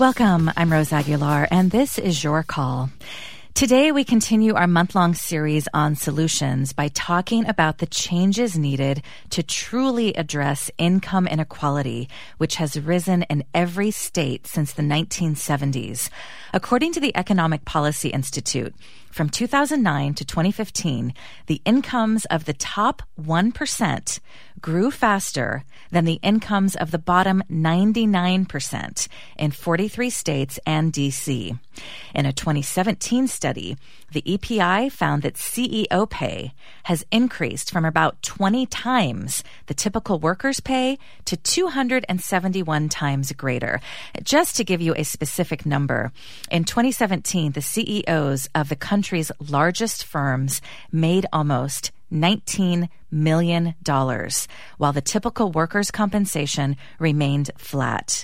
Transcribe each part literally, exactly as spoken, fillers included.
Welcome. I'm Rose Aguilar, and this is Your Call. Today, we continue our month-long series on solutions by talking about the changes needed to truly address income inequality, which has risen in every state since the nineteen seventies. According to the Economic Policy Institute, from two thousand nine to twenty fifteen, the incomes of the top one percent grew faster than the incomes of the bottom ninety-nine percent in forty-three states and D C. In a twenty seventeen study, the E P I found that C E O pay has increased from about twenty times the typical worker's pay to two hundred seventy-one times greater. Just to give you a specific number, in twenty seventeen, the C E Os of the country's largest firms made almost nineteen million dollars, while the typical worker's compensation remained flat.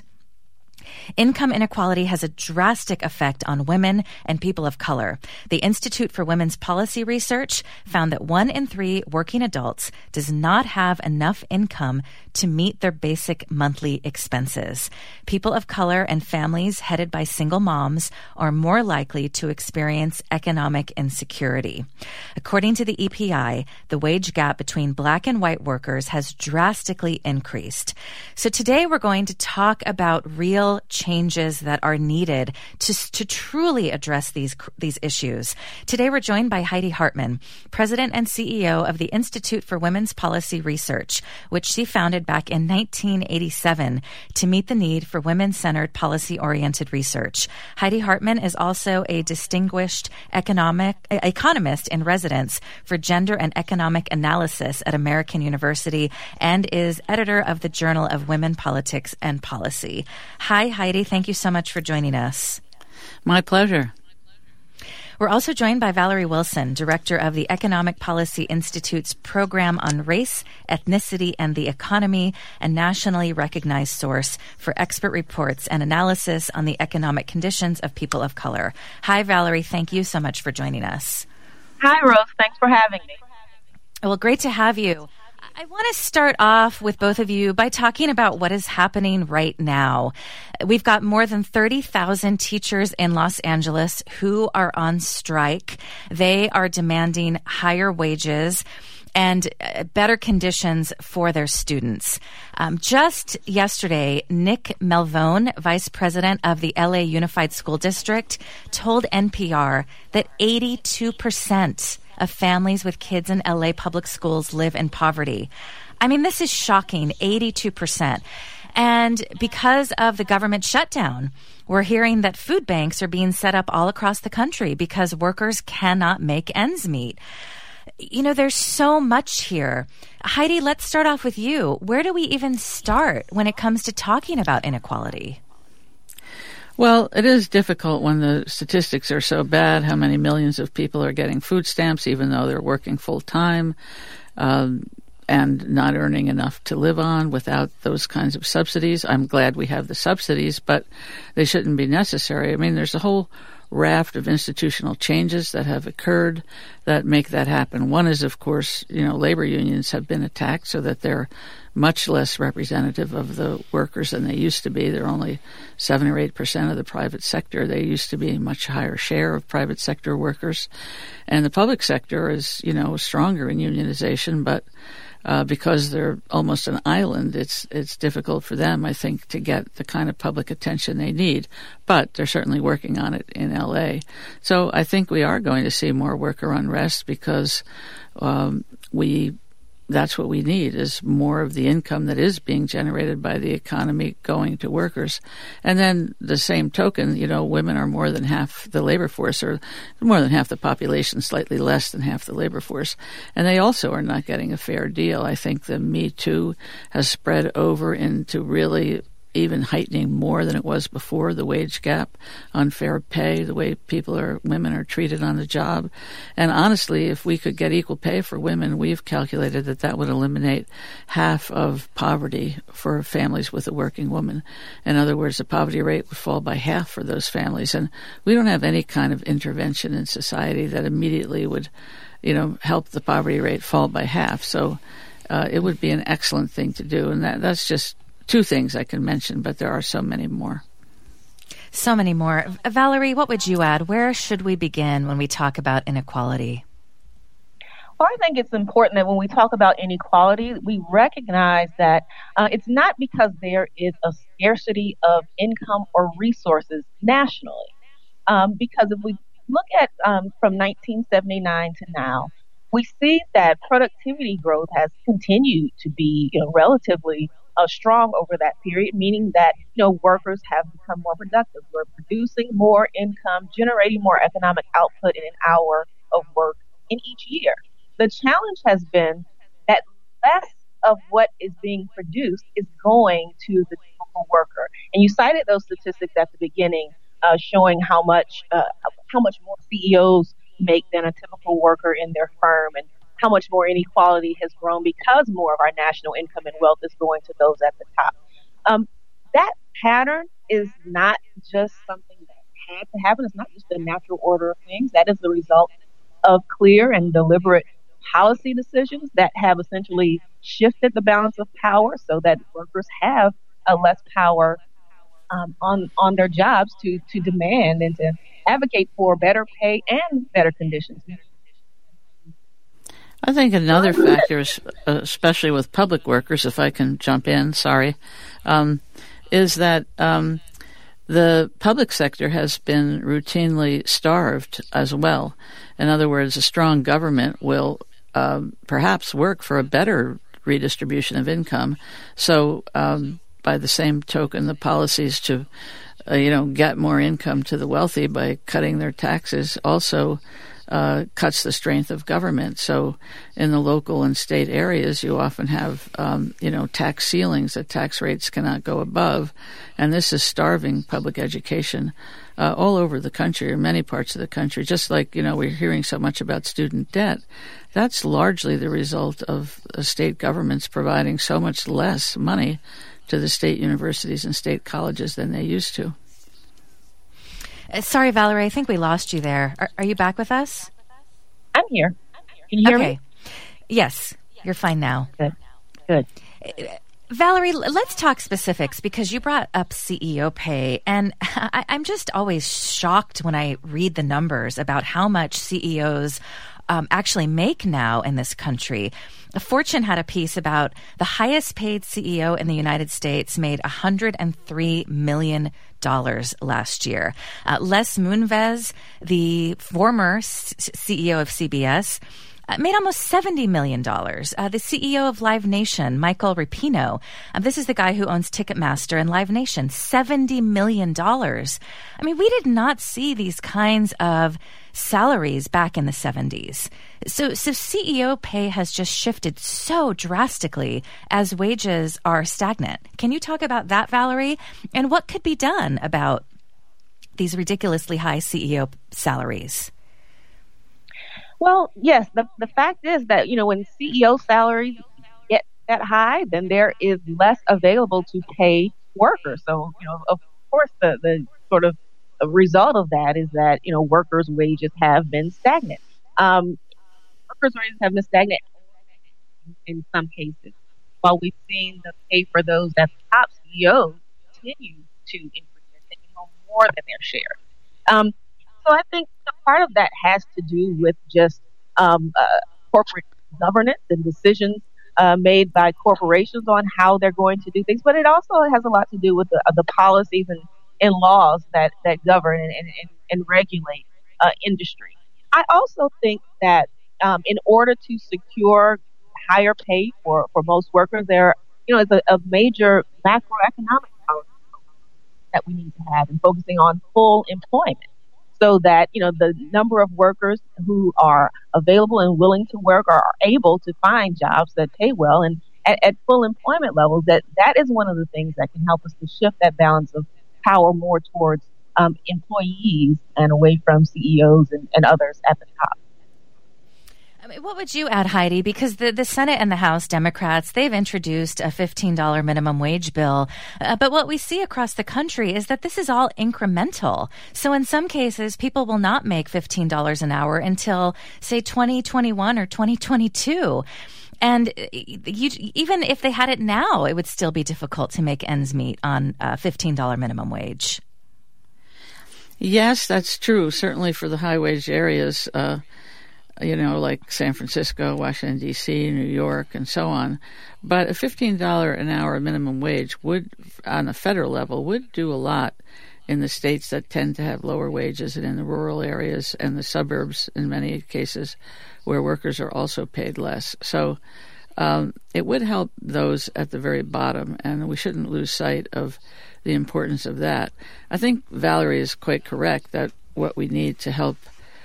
Income inequality has a drastic effect on women and people of color. The Institute for Women's Policy Research found that one in three working adults does not have enough income to meet their basic monthly expenses. People of color and families headed by single moms are more likely to experience economic insecurity. According to the E P I, the wage gap between black and white workers has drastically increased. So today we're going to talk about real changes that are needed to, to truly address these, these issues. Today we're joined by Heidi Hartman, President and C E O of the Institute for Women's Policy Research, which she founded back in nineteen eighty-seven to meet the need for women-centered, policy-oriented research. Heidi Hartman is also a distinguished economic economist in residence for gender and economic analysis at American University and is editor of the Journal of Women, Politics, and Policy. Hi, Heidi. Thank you so much for joining us. My pleasure. We're also joined by Valerie Wilson, director of the Economic Policy Institute's program on race, ethnicity, and the economy, a nationally recognized source for expert reports and analysis on the economic conditions of people of color. Hi, Valerie. Thank you so much for joining us. Hi, Rose. Thanks for having me. Well, great to have you. I want to start off with both of you by talking about what is happening right now. We've got more than thirty thousand teachers in Los Angeles who are on strike. They are demanding higher wages and better conditions for their students. Um, just yesterday, Nick Melvone, Vice President of the L A Unified School District, told N P R that eighty-two percent of families with kids in L A public schools live in poverty. I mean, this is shocking, eighty-two percent. And because of the government shutdown, we're hearing that food banks are being set up all across the country because workers cannot make ends meet. You know, there's so much here. Heidi, let's start off with you. Where do we even start when it comes to talking about inequality? Well, it is difficult when the statistics are so bad, how many millions of people are getting food stamps, even though they're working full-time, um, and not earning enough to live on without those kinds of subsidies. I'm glad we have the subsidies, but they shouldn't be necessary. I mean, there's a whole raft of institutional changes that have occurred that make that happen. One is, of course, you know, labor unions have been attacked so that they're much less representative of the workers than they used to be. They're only seven or eight percent of the private sector. They used to be a much higher share of private sector workers. And the public sector is, you know, stronger in unionization, but Uh, because they're almost an island, it's it's difficult for them, I think, to get the kind of public attention they need. But they're certainly working on it in L A. So I think we are going to see more worker unrest because um, we that's what we need, is more of the income that is being generated by the economy going to workers. And then the same token, you know, women are more than half the labor force, or more than half the population, slightly less than half the labor force. And they also are not getting a fair deal. I think the Me Too has spread over into really even heightening more than it was before, the wage gap, unfair pay, the way people are, women are treated on the job. And honestly, if we could get equal pay for women, we've calculated that that would eliminate half of poverty for families with a working woman. In other words, the poverty rate would fall by half for those families. And we don't have any kind of intervention in society that immediately would, you know, help the poverty rate fall by half. So uh, it would be an excellent thing to do. And that that's just two things I can mention, but there are so many more. So many more. Valerie, what would you add? Where should we begin when we talk about inequality? Well, I think it's important that when we talk about inequality, we recognize that uh, it's not because there is a scarcity of income or resources nationally. Um, because if we look at um, from nineteen seventy-nine to now, we see that productivity growth has continued to be, you know, relatively uh, strong over that period, meaning that, you know, workers have become more productive. We're producing more income, generating more economic output in an hour of work in each year. The challenge has been that less of what is being produced is going to the typical worker. And you cited those statistics at the beginning, uh, showing how much uh, how much more C E Os make than a typical worker in their firm, and how much more inequality has grown because more of our national income and wealth is going to those at the top. Um, that pattern is not just something that had to happen. It's not just the natural order of things. That is the result of clear and deliberate policy decisions that have essentially shifted the balance of power so that workers have a less power um, on on their jobs to to demand and to advocate for better pay and better conditions. I think another factor, is, especially with public workers, if I can jump in, sorry, um, is that um, the public sector has been routinely starved as well. In other words, a strong government will uh, perhaps work for a better redistribution of income. So um, by the same token, the policies to uh, you know, get more income to the wealthy by cutting their taxes also uh, cuts the strength of government. So in the local and state areas, you often have, um, you know, tax ceilings that tax rates cannot go above. And this is starving public education uh, all over the country, or many parts of the country. Just like, you know, we're hearing so much about student debt. That's largely the result of uh, state governments providing so much less money to the state universities and state colleges than they used to. Uh, sorry, Valerie, I think we lost you there. Are, are you back with us? I'm here. Can you hear okay. me? Yes, you're fine now. Good. Good. Uh, Valerie, let's talk specifics, because you brought up C E O pay, and I, I'm just always shocked when I read the numbers about how much C E Os um, actually make now in this country. Fortune had a piece about the highest paid C E O in the United States made one hundred three million dollars last year. Uh, Les Moonves, the former C E O of C B S, Uh, made almost seventy million dollars. Uh, the C E O of Live Nation, Michael Rapino, uh, this is the guy who owns Ticketmaster and Live Nation, seventy million dollars. I mean, we did not see these kinds of salaries back in the seventies. So, so C E O pay has just shifted so drastically as wages are stagnant. Can you talk about that, Valerie? And what could be done about these ridiculously high C E O salaries? Well, yes, the the fact is that, you know, when C E O salaries get that high, then there is less available to pay workers. So, you know, of course, the, the sort of result of that is that, you know, workers' wages have been stagnant. Um, workers' wages have been stagnant in some cases, while we've seen the pay for those at the top C E Os continue to increase. They're taking home more than their share. Um, So I think part of that has to do with just um, uh, corporate governance and decisions uh, made by corporations on how they're going to do things. But it also has a lot to do with the, uh, the policies and, and laws that, that govern and, and, and regulate uh, industry. I also think that um, in order to secure higher pay for, for most workers, there you know is a, a major macroeconomic policy that we need to have, and focusing on full employment, so that, you know, the number of workers who are available and willing to work are able to find jobs that pay well and at, at full employment levels, that that is one of the things that can help us to shift that balance of power more towards um, employees and away from C E Os and, and others at the top. I mean, what would you add, Heidi? Because the, the Senate and the House Democrats, they've introduced a fifteen dollars minimum wage bill. Uh, but what we see across the country is that this is all incremental. So in some cases, people will not make fifteen dollars an hour until, say, twenty twenty-one or twenty twenty-two. And you, even if they had it now, it would still be difficult to make ends meet on a fifteen dollars minimum wage. Yes, that's true. Certainly for the high-wage areas, uh, you know, like San Francisco, Washington, D C, New York, and so on. But a fifteen dollars an hour minimum wage would, on a federal level, would do a lot in the states that tend to have lower wages and in the rural areas and the suburbs in many cases where workers are also paid less. So um, it would help those at the very bottom, and we shouldn't lose sight of the importance of that. I think Valerie is quite correct that what we need to help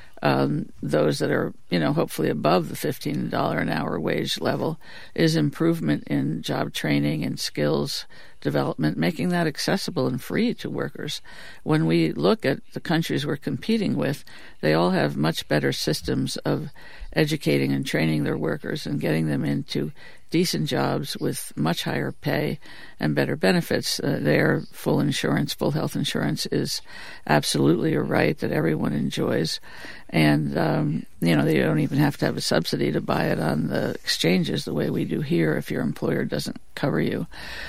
um, those that are, you know, hopefully above the fifteen dollars an hour wage level is improvement in job training and skills development, making that accessible and free to workers. When we look at the countries we're competing with, they all have much better systems of educating and training their workers and getting them into decent jobs with much higher pay and better benefits. Uh, their full insurance, full health insurance is absolutely a right that everyone enjoys. And, um, you know, they don't even have to have a subsidy to buy it on the exchanges the way we do here if your employer doesn't cover you.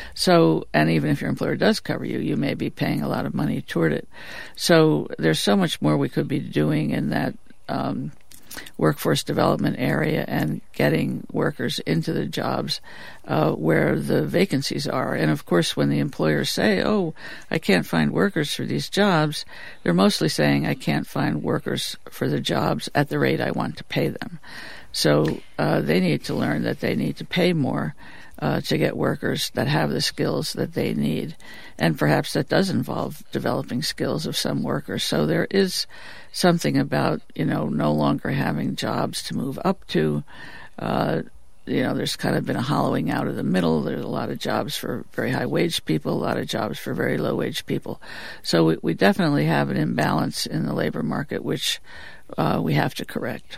So, and even if your employer does cover you, you may be paying a lot of money toward it. So there's so much more we could be doing in that um workforce development area and getting workers into the jobs uh, where the vacancies are. And of course, when the employers say, oh, I can't find workers for these jobs, they're mostly saying I can't find workers for the jobs at the rate I want to pay them. So uh, they need to learn that they need to pay more Uh, to get workers that have the skills that they need. And perhaps that does involve developing skills of some workers. So there is something about, you know, no longer having jobs to move up to. Uh, you know, there's kind of been a hollowing out of the middle. There's a lot of jobs for very high-wage people, a lot of jobs for very low-wage people. So we, we definitely have an imbalance in the labor market, which uh, we have to correct.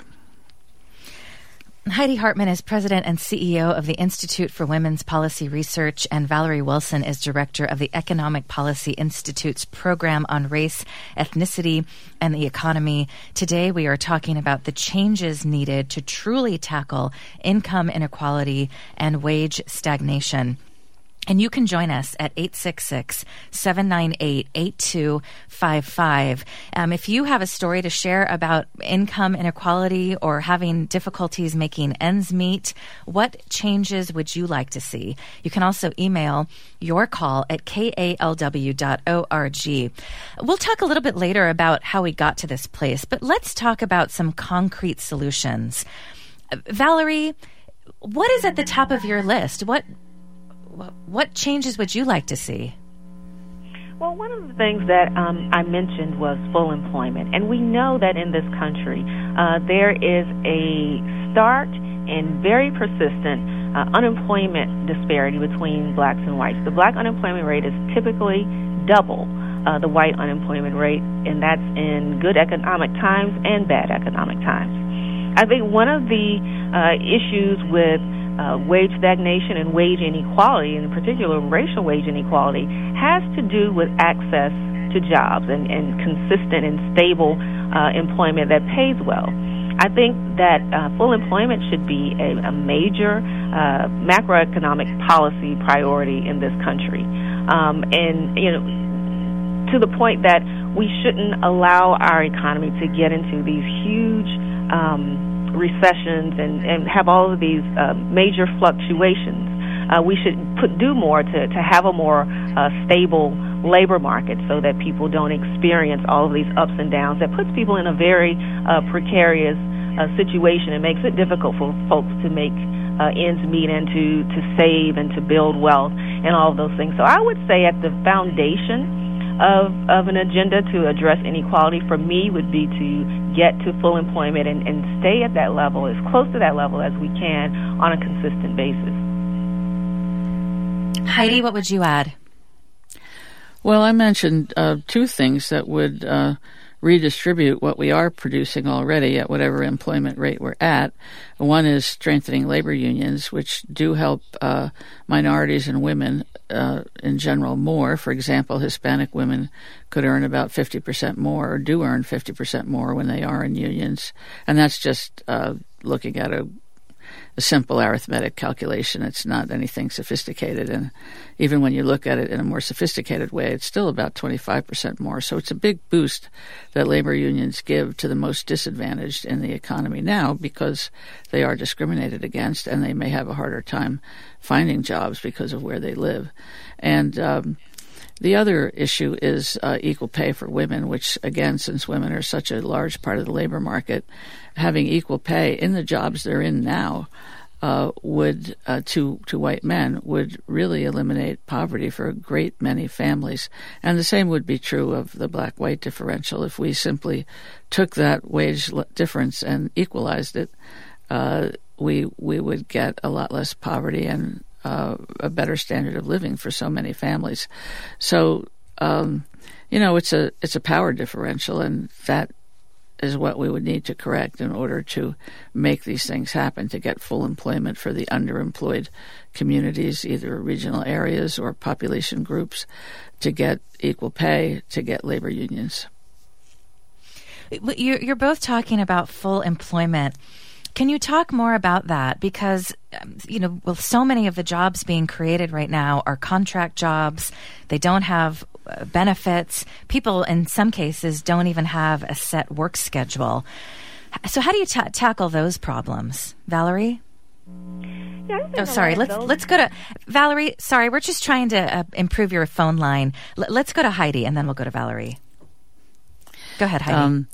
Heidi Hartman is president and C E O of the Institute for Women's Policy Research, and Valerie Wilson is director of the Economic Policy Institute's program on race, ethnicity, and the economy. Today, we are talking about the changes needed to truly tackle income inequality and wage stagnation. And you can join us at eight six six, seven nine eight, eight two five five. Um, if you have a story to share about income inequality or having difficulties making ends meet, what changes would you like to see? You can also email your call at k a l w dot org. We'll talk a little bit later about how we got to this place, but let's talk about some concrete solutions. Valerie, what is at the top of your list? What What changes would you like to see? Well, one of the things that um, I mentioned was full employment. And we know that in this country, uh, there is a stark and very persistent uh, unemployment disparity between blacks and whites. The black unemployment rate is typically double uh, the white unemployment rate, and that's in good economic times and bad economic times. I think one of the uh, issues with Uh, wage stagnation and wage inequality, in particular racial wage inequality, has to do with access to jobs and, and consistent and stable uh, employment that pays well. I think that uh, full employment should be a, a major uh, macroeconomic policy priority in this country, um, and you know, to the point that we shouldn't allow our economy to get into these huge um, recessions and, and have all of these uh, major fluctuations. Uh, we should put, do more to, to have a more uh, stable labor market so that people don't experience all of these ups and downs that puts people in a very uh, precarious uh, situation and makes it difficult for folks to make uh, ends meet and to, to save and to build wealth and all of those things. So I would say at the foundation of, of an agenda to address inequality for me would be to get to full employment and, and stay at that level, as close to that level as we can on a consistent basis. Heidi, what would you add? Well, I mentioned uh, two things that would uh, redistribute what we are producing already at whatever employment rate we're at. One is strengthening labor unions, which do help uh, minorities and women uh, in general more. For example, Hispanic women could earn about fifty percent more, or do earn fifty percent more when they are in unions. And that's just uh, looking at a a simple arithmetic calculation. It's not anything sophisticated. And even when you look at it in a more sophisticated way, it's still about twenty-five percent more. So it's a big boost that labor unions give to the most disadvantaged in the economy now, because they are discriminated against and they may have a harder time finding jobs because of where they live. And um, the other issue is uh, equal pay for women, which, again, since women are such a large part of the labor market, having equal pay in the jobs they're in now uh, would, uh, to to white men, would really eliminate poverty for a great many families. And the same would be true of the black-white differential. If we simply took that wage difference and equalized it, uh, we we would get a lot less poverty and uh, a better standard of living for so many families. So, um, you know, it's a it's a power differential, and that is what we would need to correct in order to make these things happen, to get full employment for the underemployed communities, either regional areas or population groups, to get equal pay, to get labor unions. You're both talking about full employment. Can you talk more about that? Because, you know, well, so many of the jobs being created right now are contract jobs. They don't have uh, benefits. People, in some cases, don't even have a set work schedule. So how do you ta- tackle those problems? Valerie? Yeah, oh, sorry. Let's those... let's go to Valerie. Sorry, we're just trying to uh, improve your phone line. L- let's go to Heidi, and then we'll go to Valerie. Go ahead, Heidi. Um,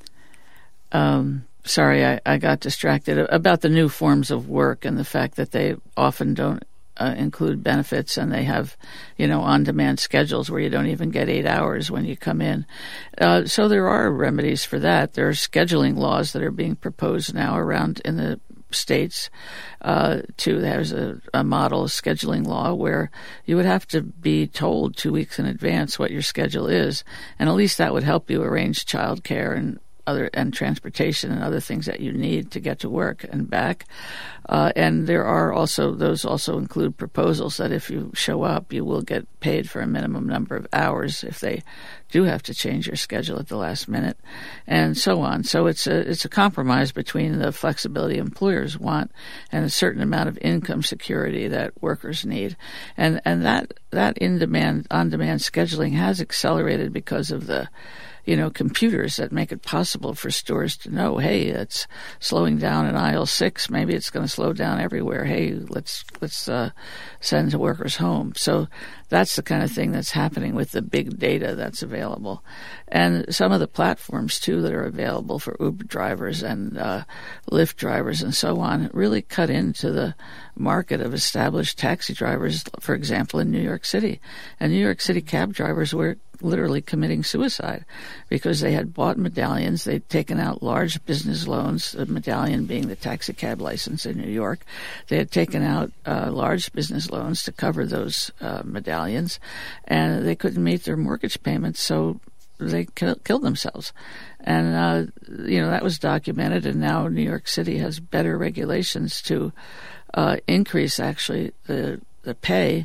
um, sorry, I, I got distracted about the new forms of work and the fact that they often don't uh, include benefits, and they have, you know, on-demand schedules where you don't even get eight hours when you come in. Uh, so there are remedies for that. There are scheduling laws that are being proposed now around in the states. Uh, to there's a, a model scheduling law where you would have to be told two weeks in advance what your schedule is, and at least that would help you arrange childcare and other and transportation and other things that you need to get to work and back. Uh, and there are also, those also include proposals that if you show up, you will get paid for a minimum number of hours if they do have to change your schedule at the last minute, and so on. So it's a it's a compromise between the flexibility employers want and a certain amount of income security that workers need. And and that that in demand on demand scheduling has accelerated because of the you know, computers that make it possible for stores to know, hey, it's slowing down in aisle six. Maybe it's going to slow down everywhere. Hey, let's let's uh, send the workers home. So that's the kind of thing that's happening with the big data that's available. And some of the platforms, too, that are available for Uber drivers and uh, Lyft drivers and so on really cut into the market of established taxi drivers, for example, in New York City. And New York City cab drivers were literally committing suicide because they had bought medallions. They'd taken out large business loans, a medallion being the taxi cab license in New York. They had taken out uh, large business loans to cover those uh, medallions, and they couldn't meet their mortgage payments, so they kill, killed themselves. And, uh, you know, that was documented, and now New York City has better regulations to uh, increase, actually, the, the pay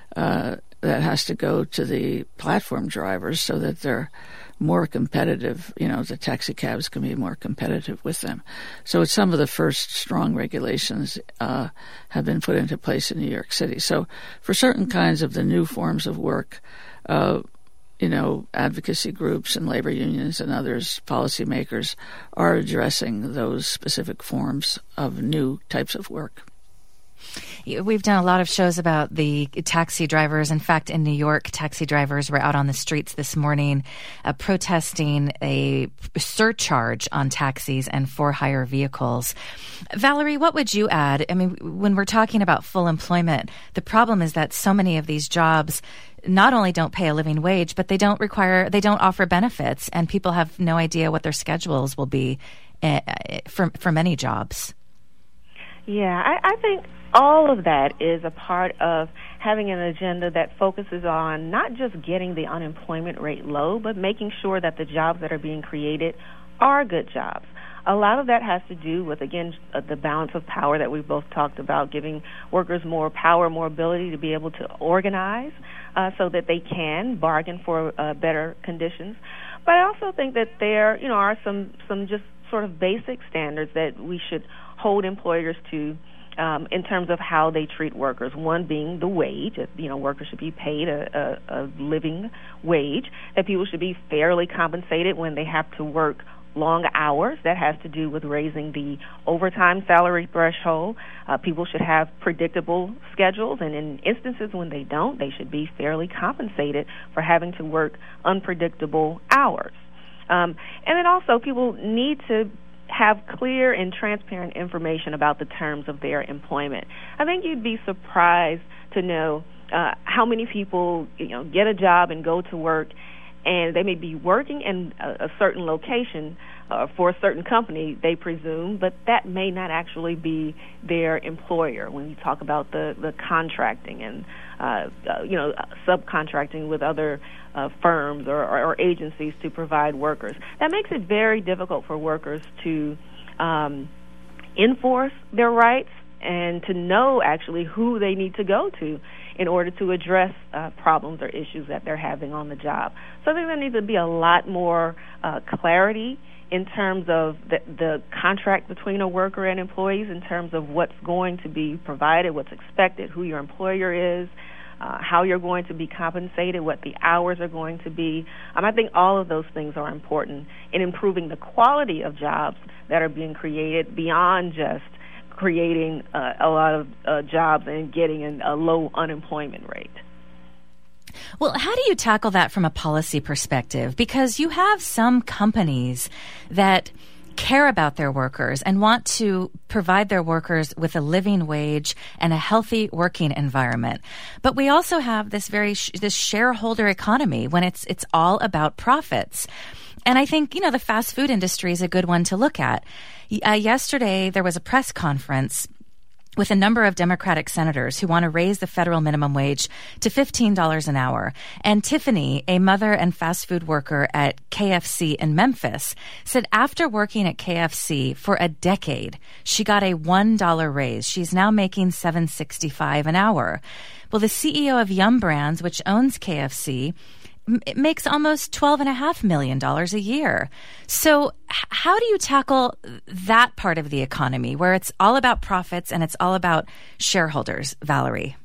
uh that has to go to the platform drivers so that they're more competitive. You know, the taxi cabs can be more competitive with them. So it's some of the first strong regulations uh, have been put into place in New York City. So for certain kinds of the new forms of work, uh, you know, advocacy groups and labor unions and others, policymakers, are addressing those specific forms of new types of work. We've done a lot of shows about the taxi drivers. In fact, in New York, taxi drivers were out on the streets this morning uh, protesting a surcharge on taxis and for-hire vehicles. Valerie, what would you add? I mean, when we're talking about full employment, the problem is that so many of these jobs not only don't pay a living wage, but they don't require, they don't offer benefits, and people have no idea what their schedules will be uh, for, for many jobs. Yeah, I, I think all of that is a part of having an agenda that focuses on not just getting the unemployment rate low, but making sure that the jobs that are being created are good jobs. A lot of that has to do with, again, uh, the balance of power that we've both talked about, giving workers more power, more ability to be able to organize uh, so that they can bargain for uh, better conditions. But I also think that there, you know, are some, some just sort of basic standards that we should hold employers to um, in terms of how they treat workers. One being the wage. You know, workers should be paid a, a, a living wage, that people should be fairly compensated when they have to work long hours. That has to do with raising the overtime salary threshold. Uh, people should have predictable schedules, and in instances when they don't, they should be fairly compensated for having to work unpredictable hours. Um, and then also people need to have clear and transparent information about the terms of their employment. I think you'd be surprised to know uh, how many people, you know, get a job and go to work, and they may be working in a, a certain location uh, for a certain company, they presume, but that may not actually be their employer when you talk about the, the contracting and, uh, uh, you know, subcontracting with other uh, firms or, or, or agencies to provide workers. That makes it very difficult for workers to um, enforce their rights and to know actually who they need to go to in order to address uh, problems or issues that they're having on the job. So I think there needs to be a lot more uh, clarity in terms of the, the contract between a worker and employees, in terms of what's going to be provided, what's expected, who your employer is, uh, how you're going to be compensated, what the hours are going to be. Um, I think all of those things are important in improving the quality of jobs that are being created beyond just creating uh, a lot of uh, jobs and getting an, a low unemployment rate. Well, how do you tackle that from a policy perspective? Because you have some companies that care about their workers and want to provide their workers with a living wage and a healthy working environment. But we also have this very sh- this shareholder economy when it's it's all about profits. And I think, you know, the fast food industry is a good one to look at. Uh, yesterday, there was a press conference with a number of Democratic senators who want to raise the federal minimum wage to fifteen dollars an hour. And Tiffany, a mother and fast food worker at K F C in Memphis, said after working at K F C for a decade, she got a one dollar raise. She's now making seven dollars and sixty-five cents an hour. Well, the C E O of Yum Brands, which owns K F C, it makes almost twelve point five million dollars a year. So h- how do you tackle that part of the economy where it's all about profits and it's all about shareholders, Valerie?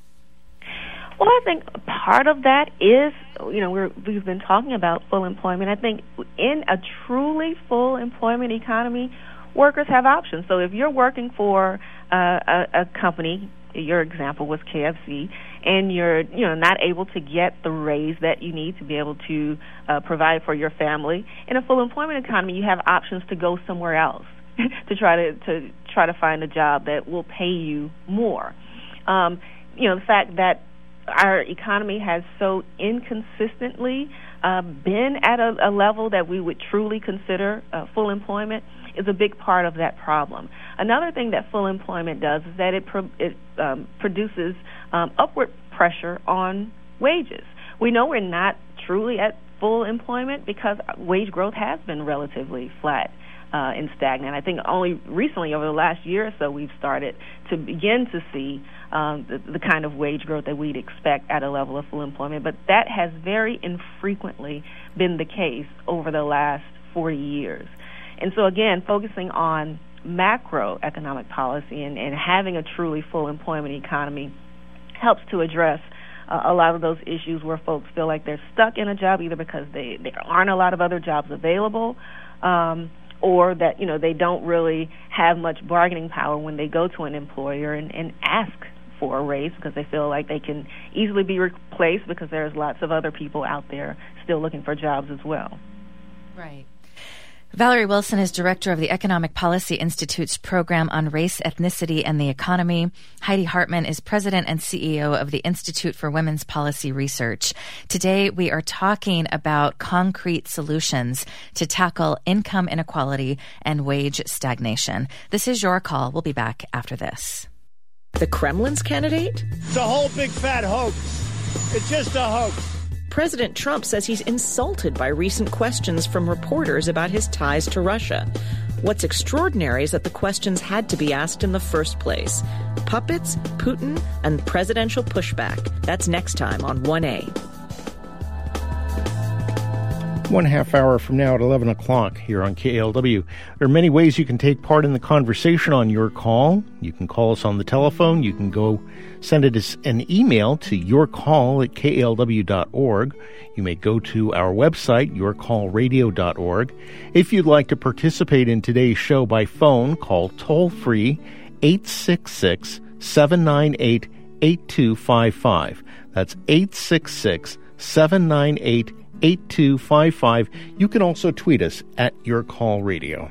Well, I think part of that is, you know, we're, we've been talking about full employment. I think in a truly full employment economy, workers have options. So if you're working for uh, a, a company, your example was K F C, and you're, you know, not able to get the raise that you need to be able to uh, provide for your family, in a full employment economy, you have options to go somewhere else to try to, to try to find a job that will pay you more. Um, you know, the fact that our economy has so inconsistently uh, been at a, a level that we would truly consider uh, full employment is a big part of that problem. Another thing that full employment does is that it, pro- it um, produces um, upward pressure on wages. We know we're not truly at full employment because wage growth has been relatively flat uh, and stagnant. I think only recently, over the last year or so, we've started to begin to see um, the, the kind of wage growth that we'd expect at a level of full employment. But that has very infrequently been the case over the last forty years. And so, again, focusing on macroeconomic policy and, and having a truly full employment economy helps to address uh, a lot of those issues where folks feel like they're stuck in a job either because they, there aren't a lot of other jobs available um, or that, you know, they don't really have much bargaining power when they go to an employer and, and ask for a raise because they feel like they can easily be replaced because there's lots of other people out there still looking for jobs as well. Right. Valerie Wilson is director of the Economic Policy Institute's program on race, ethnicity, and the economy. Heidi Hartman is president and C E O of the Institute for Women's Policy Research. Today, we are talking about concrete solutions to tackle income inequality and wage stagnation. This is Your Call. We'll be back after this. The Kremlin's candidate? It's a whole big fat hoax. It's just a hoax. President Trump says he's insulted by recent questions from reporters about his ties to Russia. What's extraordinary is that the questions had to be asked in the first place. Puppets, Putin, and presidential pushback. That's next time on one A. One half hour from now at eleven o'clock here on K L W. There are many ways you can take part in the conversation on Your Call. You can call us on the telephone. You can go send us an email to yourcall at K L W dot org. You may go to our website, your call radio dot org. If you'd like to participate in today's show by phone, call toll-free eight six six, seven nine eight, eight two five five. That's eight six six, seven nine eight, eight two five five. You can also tweet us at Your Call Radio.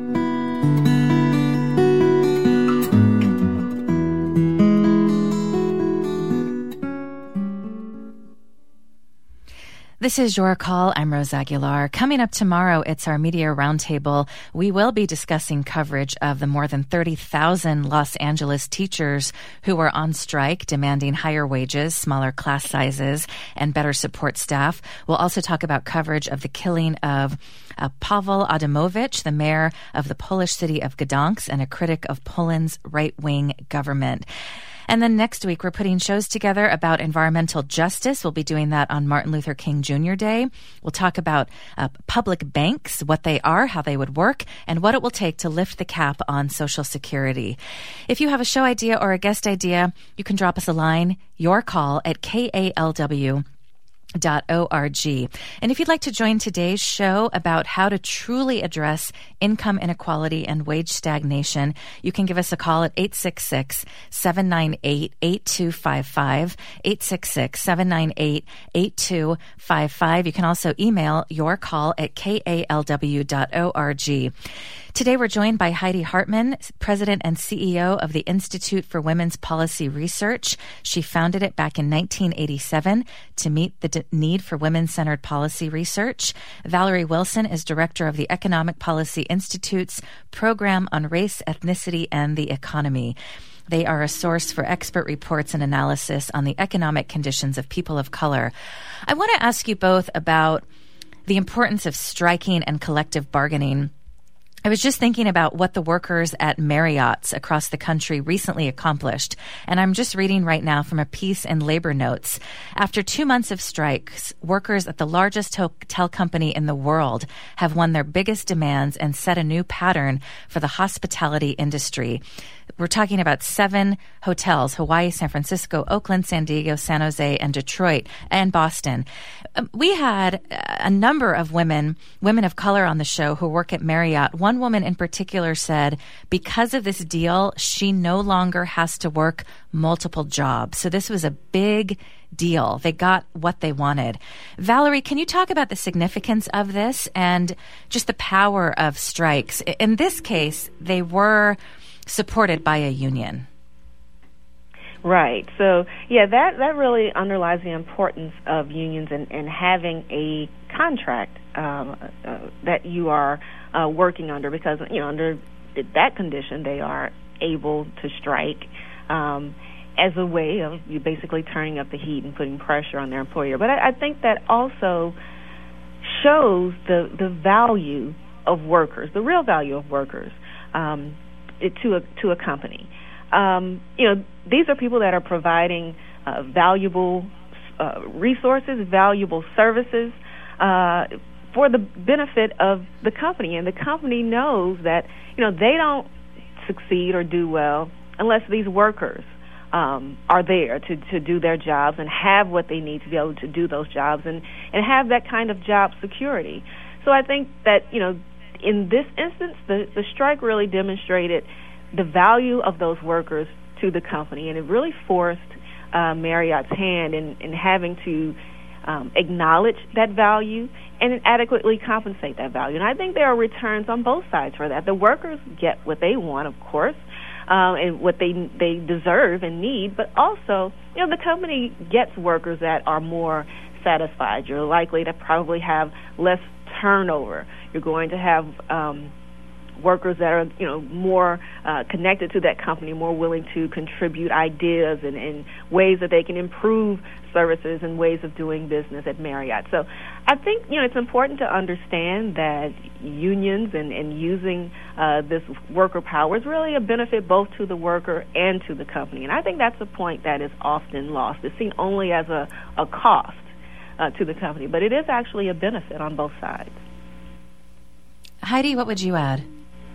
This is Your Call. I'm Rose Aguilar. Coming up tomorrow, it's our Media Roundtable. We will be discussing coverage of the more than thirty thousand Los Angeles teachers who are on strike, demanding higher wages, smaller class sizes, and better support staff. We'll also talk about coverage of the killing of uh, Pavel Adamovich, the mayor of the Polish city of Gdansk and a critic of Poland's right-wing government. And then next week, we're putting shows together about environmental justice. We'll be doing that on Martin Luther King Junior Day. We'll talk about uh, public banks, what they are, how they would work, and what it will take to lift the cap on Social Security. If you have a show idea or a guest idea, you can drop us a line, your call at K A L W dot org. And if you'd like to join today's show about how to truly address income inequality and wage stagnation, you can give us a call at eight six six, seven nine eight, eight two five five, eight six six, seven nine eight, eight two five five. You can also email your call at K A L W dot org. Today, we're joined by Heidi Hartman, President and C E O of the Institute for Women's Policy Research. She founded it back in nineteen eighty-seven to meet the d- need for women-centered policy research. Valerie Wilson is Director of the Economic Policy Institute's Program on Race, Ethnicity, and the Economy. They are a source for expert reports and analysis on the economic conditions of people of color. I want to ask you both about the importance of striking and collective bargaining. I was just thinking about what the workers at Marriott's across the country recently accomplished, and I'm just reading right now from a piece in Labor Notes. After two months of strikes, workers at the largest hotel company in the world have won their biggest demands and set a new pattern for the hospitality industry. We're talking about seven hotels: Hawaii, San Francisco, Oakland, San Diego, San Jose, and Detroit, and Boston. We had a number of women, women of color on the show who work at Marriott. One woman in particular said because of this deal, she no longer has to work multiple jobs. So this was a big deal. They got what they wanted. Valerie, can you talk about the significance of this and just the power of strikes? In this case, they were supported by a union. Right. So, yeah, that, that really underlies the importance of unions and, and having a contract um, uh, that you are uh, working under, because, you know, under that condition, they are able to strike um, as a way of you basically turning up the heat and putting pressure on their employer. But I, I think that also shows the, the value of workers, the real value of workers um, it, to a to a company. Um, you know, these are people that are providing uh, valuable uh, resources, valuable services uh, for the benefit of the company. And the company knows that, you know, they don't succeed or do well unless these workers um, are there to, to do their jobs and have what they need to be able to do those jobs and, and have that kind of job security. So I think that, you know, in this instance, the, the strike really demonstrated the value of those workers to the company, and it really forced uh, Marriott's hand in, in having to um, acknowledge that value and adequately compensate that value. And I think there are returns on both sides for that. The workers get what they want, of course, um, and what they they deserve and need, but also, you know, the company gets workers that are more satisfied. You're likely to probably have less turnover. You're going to have um, workers that are, you know, more uh, connected to that company, more willing to contribute ideas and, and ways that they can improve services and ways of doing business at Marriott. So I think, you know, it's important to understand that unions and, and using uh, this worker power is really a benefit both to the worker and to the company. And I think that's a point that is often lost. It's seen only as a, a cost. uh, to the company. But it is actually a benefit on both sides. Heidi, what would you add?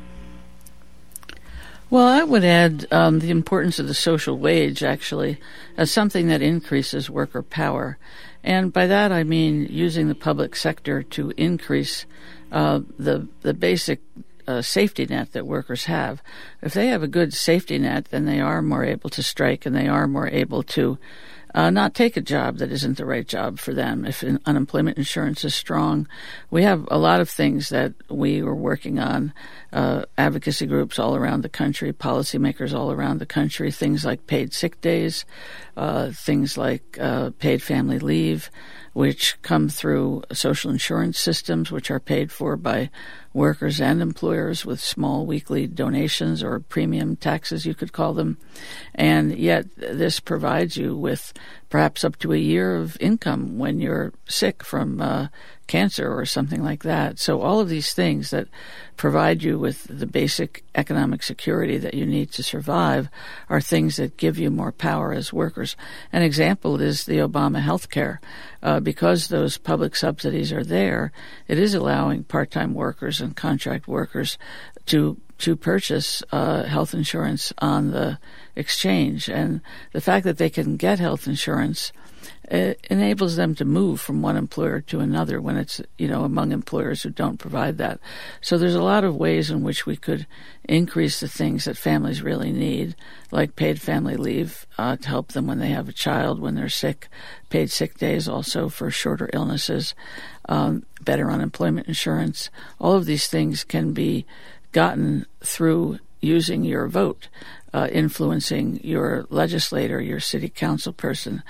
Well, I would add um, the importance of the social wage, actually, as something that increases worker power. And by that I mean using the public sector to increase uh, the the basic uh, safety net that workers have. If they have a good safety net, then they are more able to strike, and they are more able to Uh, not take a job that isn't the right job for them. If unemployment insurance is strong, we have a lot of things that we are working on, uh, advocacy groups all around the country, policymakers all around the country, things like paid sick days, uh, things like uh, paid family leave, which come through social insurance systems, which are paid for by workers and employers with small weekly donations or premium taxes, you could call them. And yet this provides you with perhaps up to a year of income when you're sick from uh, cancer or something like that. So all of these things that provide you with the basic economic security that you need to survive are things that give you more power as workers. An example is the Obama health care. Uh, because those public subsidies are there, it is allowing part-time workers and contract workers to to purchase uh, health insurance on the exchange. And the fact that they can get health insurance it enables them to move from one employer to another when it's, you know, among employers who don't provide that. So there's a lot of ways in which we could increase the things that families really need, like paid family leave uh, to help them when they have a child, when they're sick, paid sick days also for shorter illnesses, um, better unemployment insurance. All of these things can be gotten through using your vote, uh, influencing your legislator, your city council person,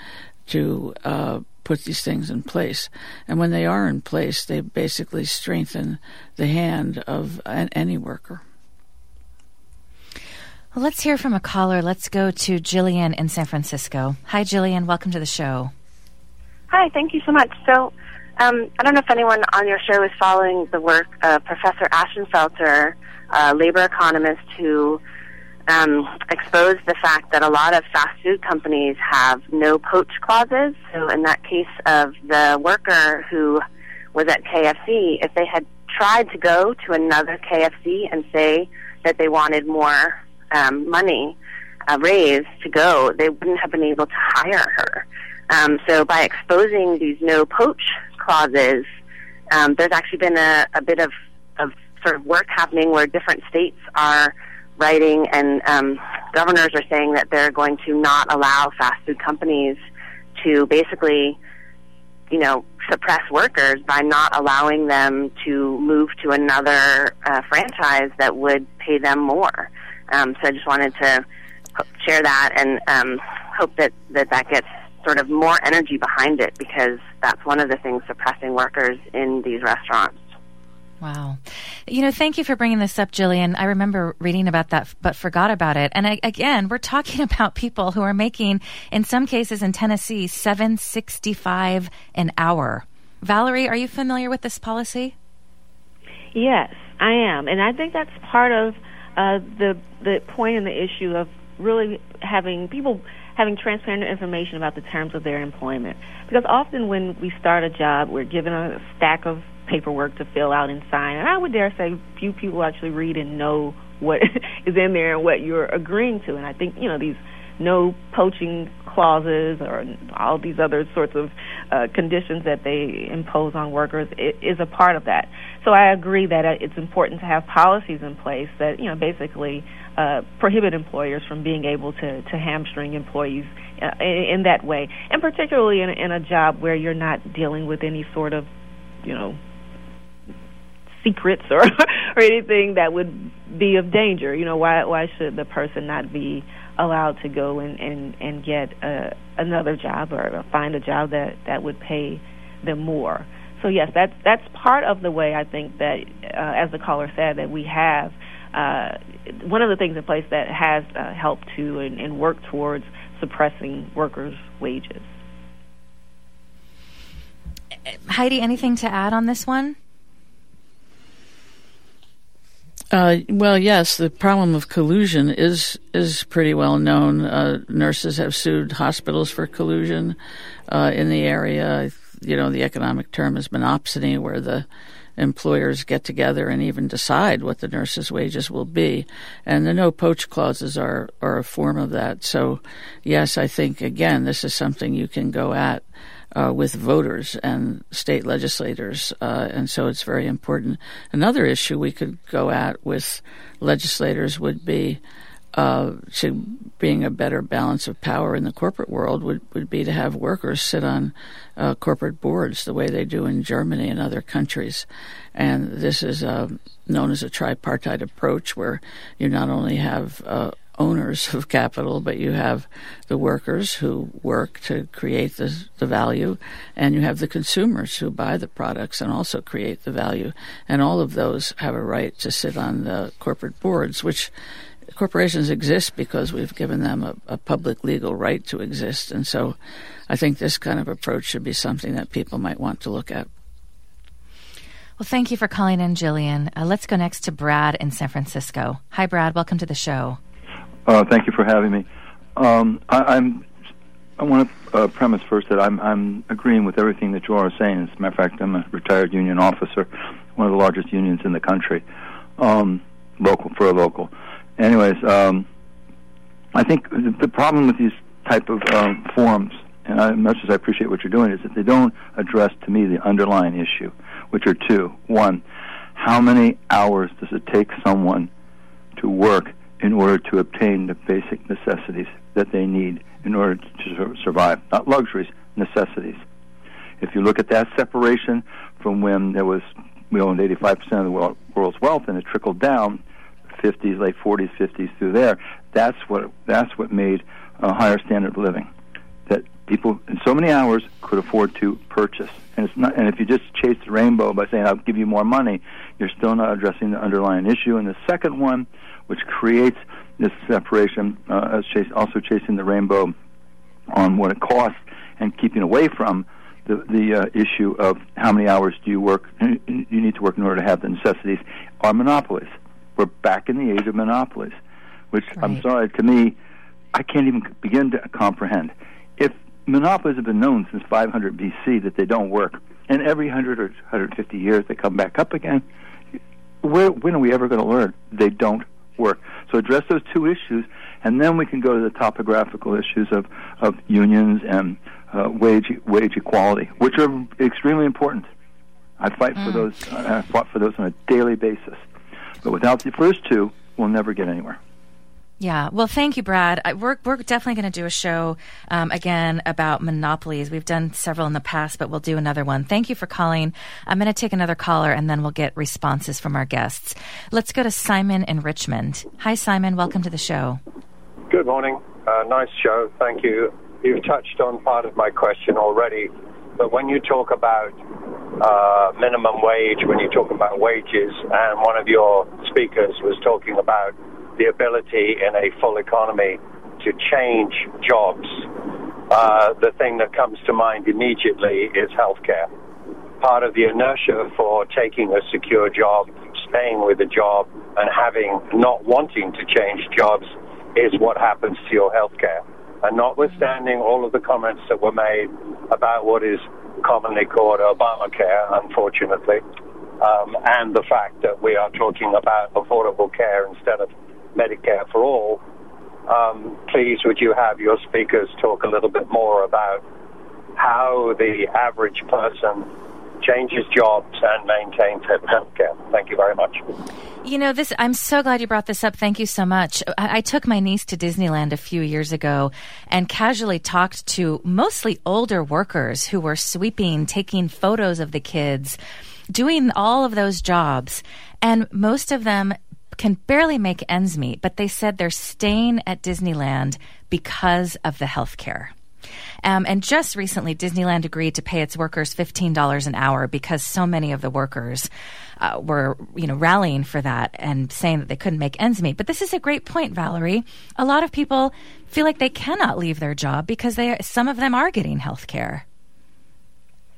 to uh, put these things in place. And when they are in place, they basically strengthen the hand of an, any worker. Well, let's hear from a caller. Let's go to Jillian in San Francisco. Hi, Jillian. Welcome to the show. Hi, thank you so much. So um, I don't know if anyone on your show is following the work of Professor Ashenfelter, a labor economist who Um, exposed the fact that a lot of fast food companies have no poach clauses. So in that case of the worker who was at K F C, if they had tried to go to another K F C and say that they wanted more um, money uh, raised to go, they wouldn't have been able to hire her. Um, so by exposing these no poach clauses, um, there's actually been a, a bit of, of sort of work happening where different states are writing, and um, governors are saying that they're going to not allow fast food companies to basically, you know, suppress workers by not allowing them to move to another uh, franchise that would pay them more. Um, so I just wanted to share that and um, hope that, that that gets sort of more energy behind it, because that's one of the things suppressing workers in these restaurants. Wow. You know, thank you for bringing this up, Jillian. I remember reading about that, but forgot about it. And I, again, we're talking about people who are making, in some cases in Tennessee, seven sixty-five an hour. Valerie, are you familiar with this policy? Yes, I am. And I think that's part of uh, the the point and the issue of really having people having transparent information about the terms of their employment. Because often when we start a job, we're given a stack of paperwork to fill out and sign, and I would dare say few people actually read and know what is in there and what you're agreeing to. And I think, you know, these no poaching clauses or all these other sorts of uh, conditions that they impose on workers is a part of that. So I agree that it's important to have policies in place that, you know, basically uh, prohibit employers from being able to, to hamstring employees uh, in, in that way, and particularly in, in a job where you're not dealing with any sort of, you know, secrets or or anything that would be of danger. You know, why why should the person not be allowed to go and, and, and get uh, another job or find a job that, that would pay them more? So, yes, that's, that's part of the way I think that, uh, as the caller said, that we have uh, one of the things in place that has uh, helped to and, and work towards suppressing workers' wages. Heidi, anything to add on this one? Uh, well, yes, the problem of collusion is is pretty well known. Uh, nurses have sued hospitals for collusion uh, in the area. you know, the economic term is monopsony, where the employers get together and even decide what the nurses' wages will be. And the no-poach clauses are, are a form of that. So, yes, I think, again, this is something you can go at uh, with voters and state legislators, uh, and so it's very important. Another issue we could go at with legislators would be uh, to being a better balance of power in the corporate world would, would be to have workers sit on uh, corporate boards the way they do in Germany and other countries. And this is uh, known as a tripartite approach, where you not only have uh, owners of capital, but you have the workers who work to create the, the value, and you have the consumers who buy the products and also create the value. And all of those have a right to sit on the corporate boards, which corporations exist because we've given them a, a public legal right to exist. And so I think this kind of approach should be something that people might want to look at. Well, thank you for calling in, Jillian. Uh, let's go next to Brad in San Francisco. Hi, Brad. Welcome to the show. Uh, thank you for having me. Um, I, I'm. I want to uh, premise first that I'm, I'm agreeing with everything that you are saying. As a matter of fact, I'm a retired union officer, one of the largest unions in the country, um, local for a local. Anyways, um, I think the, the problem with these type of um, forums, and I, much as I appreciate what you're doing, is that they don't address, to me, the underlying issue, which are two. One, how many hours does it take someone to work in order to obtain the basic necessities that they need in order to survive? Not luxuries, necessities. If you look at that separation from when there was, we owned eighty-five percent of the world, world's wealth, and it trickled down, fifties, late forties, fifties through there, that's what that's what made a higher standard of living, that people in so many hours could afford to purchase. And it's not. And if you just chase the rainbow by saying, I'll give you more money, you're still not addressing the underlying issue. And the second one, which creates this separation, uh, is chase, also chasing the rainbow on what it costs and keeping away from the, the uh, issue of how many hours do you work, you need to work in order to have the necessities, are monopolies. We're back in the age of monopolies, which, right. I'm sorry, to me, I can't even begin to comprehend. If monopolies have been known since five hundred B C that they don't work, and every one hundred or one hundred fifty years they come back up again, where, when are we ever going to learn? They don't work. So address those two issues, and then we can go to the topographical issues of, of unions and uh, wage wage equality, which are extremely important. I fight mm. for those. I fought for those on a daily basis. But without the first two, we'll never get anywhere. Yeah. Well, thank you, Brad. I, we're we're definitely going to do a show um, again about monopolies. We've done several in the past, but we'll do another one. Thank you for calling. I'm going to take another caller, and then we'll get responses from our guests. Let's go to Simon in Richmond. Hi, Simon. Welcome to the show. Good morning. Uh, nice show. Thank you. You've touched on part of my question already, but when you talk about uh, minimum wage, when you talk about wages, and one of your speakers was talking about the ability in a full economy to change jobs, uh, the thing that comes to mind immediately is healthcare. Part of the inertia for taking a secure job, staying with a job, and having not wanting to change jobs is what happens to your healthcare. And notwithstanding all of the comments that were made about what is commonly called Obamacare, unfortunately, um, and the fact that we are talking about affordable care instead of Medicare for all, um, please would you have your speakers talk a little bit more about how the average person changes jobs and maintains health care. Thank you very much. You know, this. I'm so glad you brought this up. Thank you so much. I, I took my niece to Disneyland a few years ago and casually talked to mostly older workers who were sweeping, taking photos of the kids, doing all of those jobs. And most of them can barely make ends meet, but they said they're staying at Disneyland because of the health care. Um, and just recently, Disneyland agreed to pay its workers fifteen dollars an hour because so many of the workers uh, were, you know, rallying for that and saying that they couldn't make ends meet. But this is a great point, Valerie. A lot of people feel like they cannot leave their job because they, some of them are getting health care.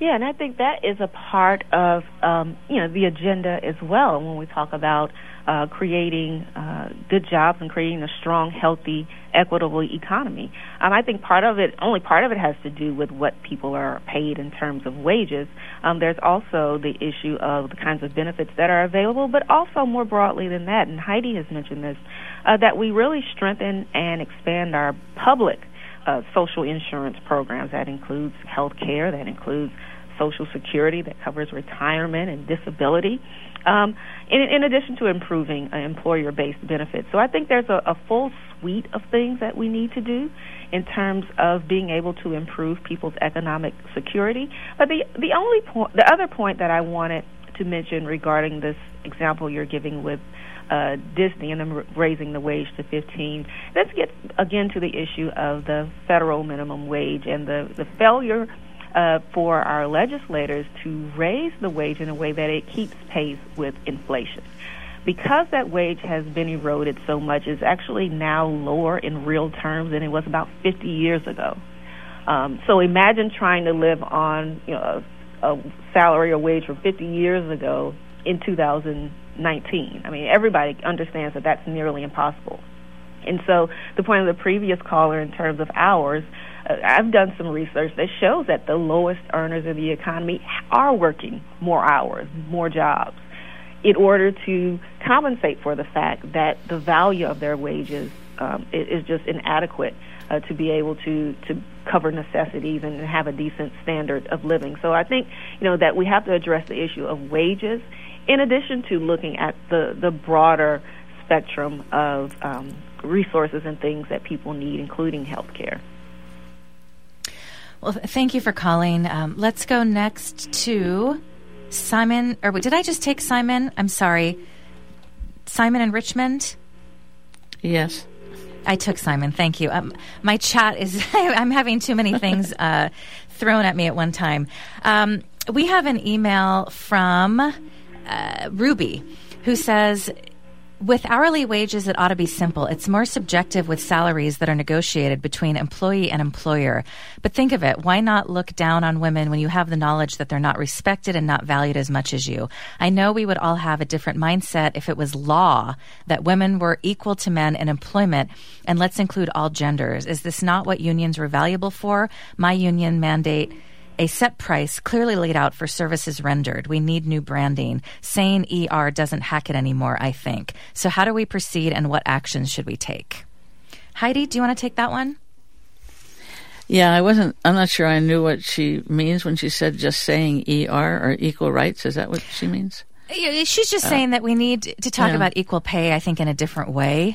Yeah, and I think that is a part of, um, you know, the agenda as well when we talk about uh, creating uh, good jobs and creating a strong, healthy, equitable economy. Um, I think part of it, only part of it has to do with what people are paid in terms of wages. Um, there's also the issue of the kinds of benefits that are available, but also more broadly than that, and Heidi has mentioned this, uh, that we really strengthen and expand our public uh, social insurance programs. That includes health care, that includes Social Security, that covers retirement and disability, um, in, in addition to improving uh, employer-based benefits. So I think there's a, a full suite of things that we need to do in terms of being able to improve people's economic security. But the the only point, the other point that I wanted to mention regarding this example you're giving with uh, Disney and them raising the wage to fifteen, let's get again to the issue of the federal minimum wage and the, the failure Uh, for our legislators to raise the wage in a way that it keeps pace with inflation. Because that wage has been eroded so much, it's actually now lower in real terms than it was about fifty years ago. Um, so imagine trying to live on, you know, a, a salary or wage from fifty years ago in two thousand nineteen. I mean, everybody understands that that's nearly impossible. And so the point of the previous caller in terms of hours, uh, I've done some research that shows that the lowest earners in the economy are working more hours, more jobs, in order to compensate for the fact that the value of their wages um, is, is just inadequate uh, to be able to, to cover necessities and have a decent standard of living. So I think, you know, that we have to address the issue of wages in addition to looking at the, the broader spectrum of um, resources and things that people need, including health care. Well, thank you for calling. Um, let's go next to Simon. Or did I just take Simon? I'm sorry. Simon in Richmond? Yes. I took Simon. Thank you. Um, my chat is, I'm having too many things uh, thrown at me at one time. Um, we have an email from uh, Ruby who says, with hourly wages, it ought to be simple. It's more subjective with salaries that are negotiated between employee and employer. But think of it. Why not look down on women when you have the knowledge that they're not respected and not valued as much as you? I know we would all have a different mindset if it was law that women were equal to men in employment, and let's include all genders. Is this not what unions were valuable for? My union mandate a set price clearly laid out for services rendered. We need new branding. Saying E R doesn't hack it anymore, I think. So how do we proceed and what actions should we take? Heidi, do you want to take that one? Yeah, I wasn't, I'm not sure I knew what she means when she said just saying E R or equal rights. Is that what she means? She's just uh, saying that we need to talk yeah. about equal pay, I think, in a different way.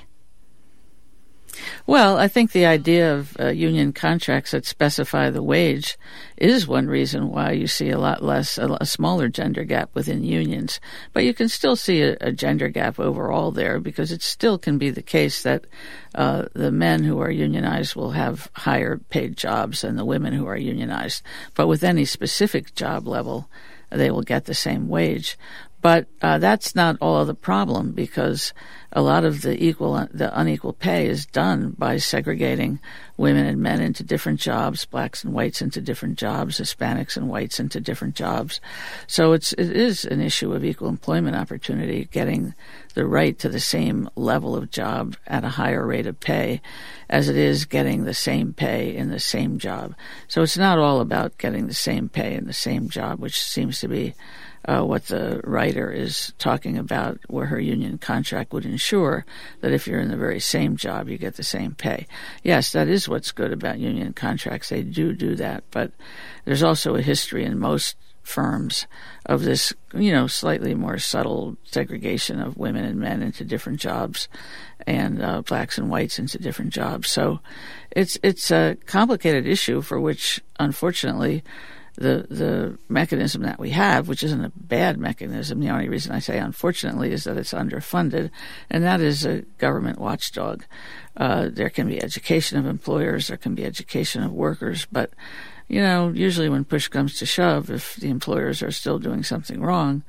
Well, I think the idea of uh, union contracts that specify the wage is one reason why you see a lot less, a, a smaller gender gap within unions. But you can still see a, a gender gap overall there, because it still can be the case that uh, the men who are unionized will have higher paid jobs than the women who are unionized. But with any specific job level, they will get the same wage. But uh, that's not all of the problem, because a lot of the equal, the unequal pay is done by segregating women and men into different jobs, blacks and whites into different jobs, Hispanics and whites into different jobs. So it's it is an issue of equal employment opportunity, getting the right to the same level of job at a higher rate of pay, as it is getting the same pay in the same job. So it's not all about getting the same pay in the same job, which seems to be Uh, what the writer is talking about, where her union contract would ensure that if you're in the very same job, you get the same pay. Yes, that is what's good about union contracts. They do do that. But there's also a history in most firms of this, you know, slightly more subtle segregation of women and men into different jobs, and uh, blacks and whites into different jobs. So it's it's a complicated issue for which, unfortunately, The the mechanism that we have, which isn't a bad mechanism, the only reason I say unfortunately is that it's underfunded, and that is a government watchdog. Uh, there can be education of employers, there can be education of workers, but, you know, usually when push comes to shove, if the employers are still doing something wrong,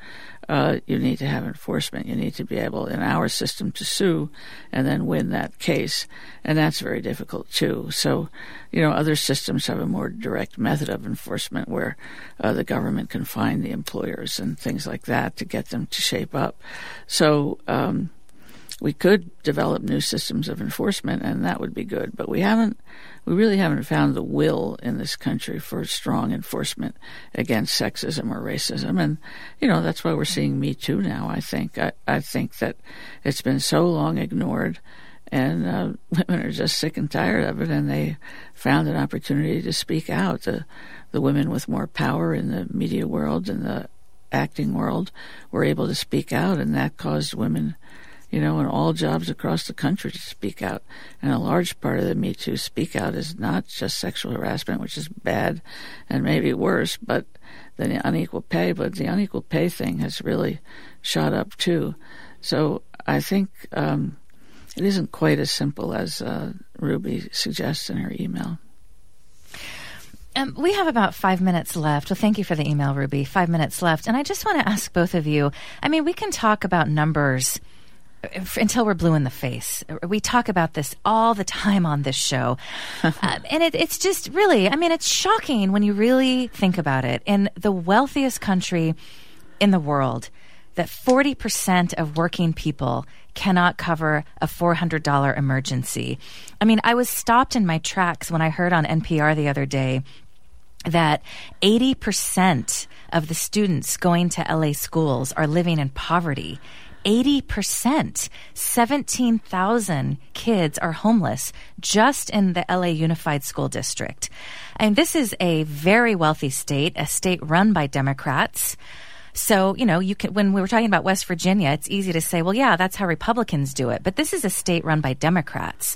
uh, you need to have enforcement. You need to be able, in our system, to sue and then win that case. And that's very difficult, too. So, you know, other systems have a more direct method of enforcement where uh, the government can fine the employers and things like that to get them to shape up. So um, we could develop new systems of enforcement, and that would be good. But we haven't, we really haven't found the will in this country for strong enforcement against sexism or racism. And, you know, that's why we're seeing Me Too now, I think. I, I think that it's been so long ignored, and uh, women are just sick and tired of it, and they found an opportunity to speak out. The, the women with more power in the media world and the acting world were able to speak out, and that caused women, you know, in all jobs across the country to speak out. And a large part of the Me Too speak out is not just sexual harassment, which is bad and maybe worse, but the unequal pay. But the unequal pay thing has really shot up too. So I think um, it isn't quite as simple as uh, Ruby suggests in her email. Um, we have about five minutes left. Well, thank you for the email, Ruby. Five minutes left. And I just want to ask both of you, I mean, we can talk about numbers until we're blue in the face. We talk about this all the time on this show. uh, and it, it's just really, I mean, it's shocking when you really think about it. In the wealthiest country in the world, that forty percent of working people cannot cover a four hundred dollars emergency. I mean, I was stopped in my tracks when I heard on N P R the other day that eighty percent of the students going to L A schools are living in poverty. eighty percent, seventeen thousand kids are homeless just in the L A Unified School District. And this is a very wealthy state, a state run by Democrats. So, you know, you can, when we were talking about West Virginia, it's easy to say, well, yeah, that's how Republicans do it. But this is a state run by Democrats.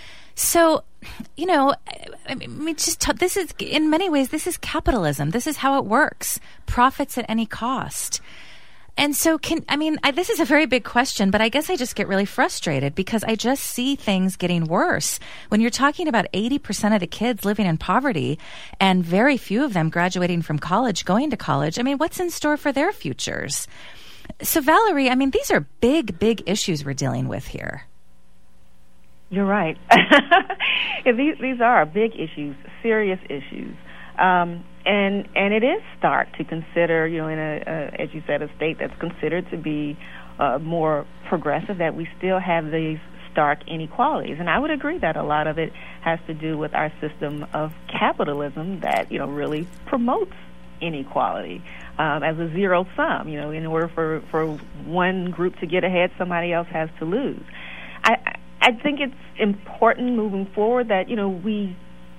So, you know, I mean, just t- this is, in many ways, this is capitalism. This is how it works. Profits at any cost. And so can, I mean, I, this is a very big question, but I guess I just get really frustrated because I just see things getting worse. When you're talking about eighty percent of the kids living in poverty and very few of them graduating from college, going to college, I mean, what's in store for their futures? So Valerie, I mean, these are big, big issues we're dealing with here. You're right. these, these are big issues, serious issues. Um, and and it is stark to consider, you know, in a, a as you said, a state that's considered to be uh, more progressive, that we still have these stark inequalities. And I would agree that a lot of it has to do with our system of capitalism that, you know, really promotes inequality um, as a zero sum. You know, in order for, for one group to get ahead, somebody else has to lose. I I think it's important moving forward that, you know, we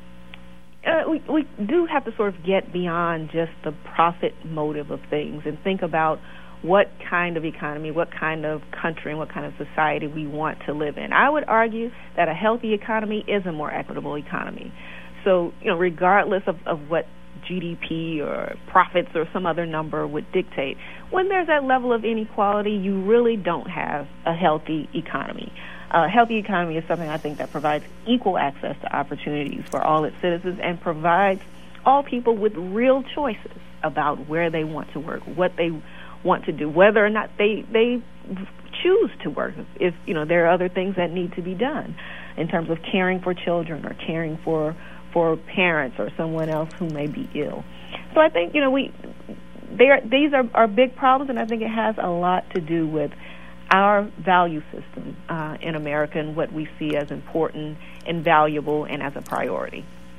Uh, we, we do have to sort of get beyond just the profit motive of things and think about what kind of economy, what kind of country, and what kind of society we want to live in. I would argue that a healthy economy is a more equitable economy. So, you know, regardless of, of what G D P or profits or some other number would dictate, when there's that level of inequality, you really don't have a healthy economy. A healthy economy is something I think that provides equal access to opportunities for all its citizens and provides all people with real choices about where they want to work, what they want to do, whether or not they they choose to work. If, you know, there are other things that need to be done in terms of caring for children or caring for for parents or someone else who may be ill. So I think, you know, we they are, these are, are big problems, and I think it has a lot to do with our value system uh, in America and what we see as important and valuable and as a priority.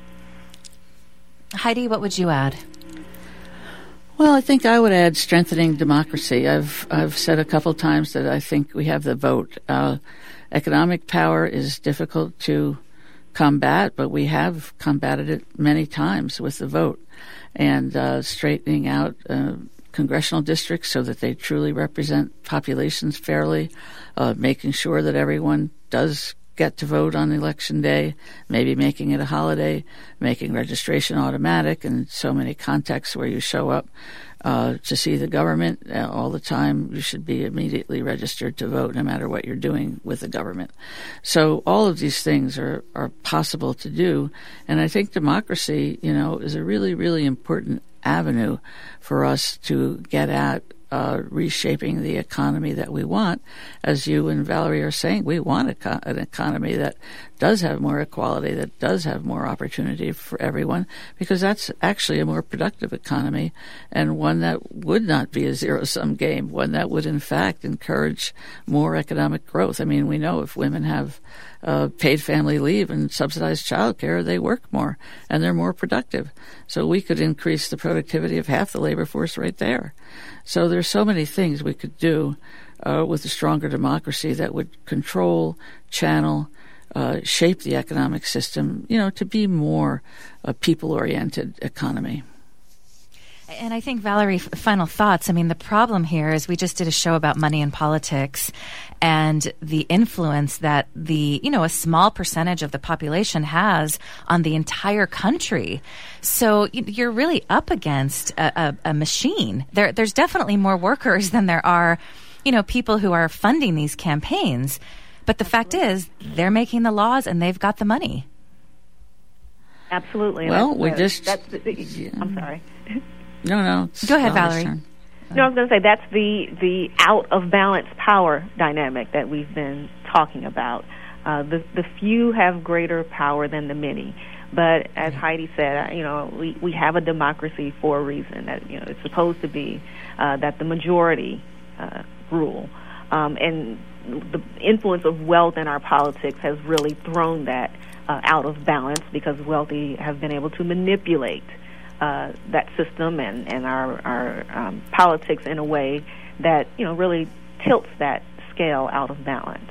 Heidi, what would you add? Well, I think I would add strengthening democracy. I've I've said a couple times that I think we have the vote. Uh, economic power is difficult to combat, but we have combated it many times with the vote, and uh, straightening out uh, congressional districts so that they truly represent populations fairly, uh, making sure that everyone does get to vote on election day, maybe making it a holiday, making registration automatic in so many contexts where you show up uh, to see the government uh, all the time. You should be immediately registered to vote no matter what you're doing with the government. So all of these things are, are possible to do. And I think democracy, you know, is a really, really important avenue for us to get at uh, reshaping the economy that we want. As you and Valerie are saying, we want a co- an economy that does have more equality, that does have more opportunity for everyone, because that's actually a more productive economy and one that would not be a zero-sum game, one that would, in fact, encourage more economic growth. I mean, we know if women have uh, paid family leave and subsidized childcare, they work more and they're more productive. So we could increase the productivity of half the labor force right there. So there's so many things we could do uh, with a stronger democracy that would control, channel, uh, shape the economic system, you know, to be more a people-oriented economy. And I think, Valerie, final thoughts. I mean, the problem here is we just did a show about money and politics and the influence that the, you know, a small percentage of the population has on the entire country. So you're really up against a, a, a machine. There, there's definitely more workers than there are, you know, people who are funding these campaigns. But the fact is, they're making the laws and they've got the money. Absolutely. Well, that's, we uh, just... That's the, yeah. I'm sorry. No, no. Go ahead, Valerie. Turn. No, I was going to say that's the, the out of balance power dynamic that we've been talking about. Uh, the the few have greater power than the many. But as Heidi said, you know, we, we have a democracy for a reason. That, you know, it's supposed to be uh, that the majority uh, rule. Um, and the influence of wealth in our politics has really thrown that uh, out of balance, because wealthy have been able to manipulate Uh, that system and, and our, our um, politics in a way that, you know, really tilts that scale out of balance.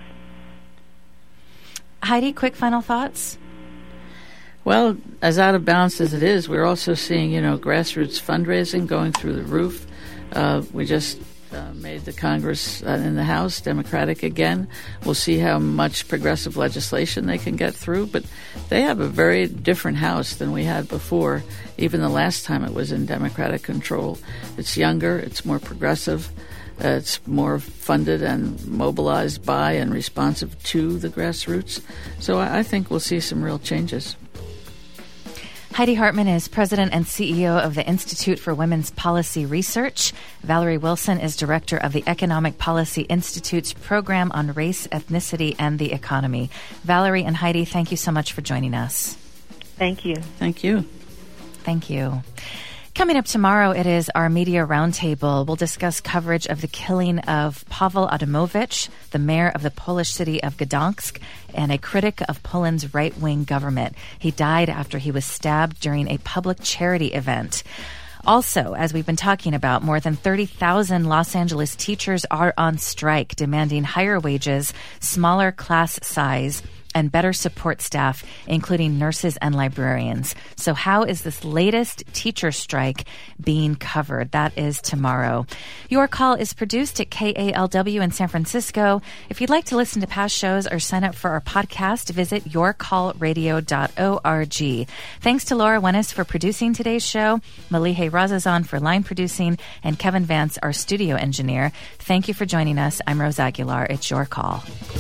Heidi, quick final thoughts? Well, as out of balance as it is, we're also seeing, you know, grassroots fundraising going through the roof. Uh, we just uh, made the Congress uh, in the House Democratic again. We'll see how much progressive legislation they can get through, but they have a very different House than we had before, even the last time it was in Democratic control. It's younger, it's more progressive, uh, it's more funded and mobilized by and responsive to the grassroots. So I, I think we'll see some real changes. Heidi Hartman is president and C E O of the Institute for Women's Policy Research. Valerie Wilson is director of the Economic Policy Institute's program on race, ethnicity, and the economy. Valerie and Heidi, thank you so much for joining us. Thank you. Thank you. Thank you. Coming up tomorrow, it is our Media Roundtable. We'll discuss coverage of the killing of Pavel Adamovich, the mayor of the Polish city of Gdansk, and a critic of Poland's right-wing government. He died after he was stabbed during a public charity event. Also, as we've been talking about, more than thirty thousand Los Angeles teachers are on strike, demanding higher wages, smaller class size, and better support staff, including nurses and librarians. So how is this latest teacher strike being covered? That is tomorrow. Your Call is produced at K A L W in San Francisco. If you'd like to listen to past shows or sign up for our podcast, visit your call radio dot org. Thanks to Laura Wennis for producing today's show, Malihe Razazan for line producing, and Kevin Vance, our studio engineer. Thank you for joining us. I'm Rose Aguilar. It's Your Call.